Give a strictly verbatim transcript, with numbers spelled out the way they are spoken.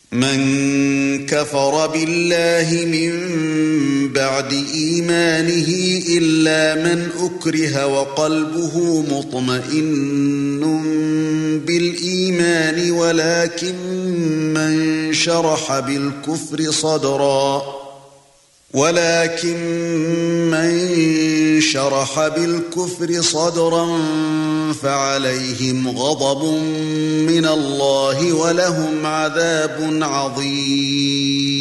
مَنْ كَفَرَ بِاللَّهِ مِنْ بَعْدِ إِيمَانِهِ إِلَّا مَنْ أُكْرِهَ وَقَلْبُهُ مُطْمَئِنٌّ بِالْإِيمَانِ وَلَكِنْ مَنْ شَرَحَ بِالْكُفْرِ صَدْرًا ولكن من شرح بالكفر صدرا فعليهم غضب من الله ولهم عذاب عظيم.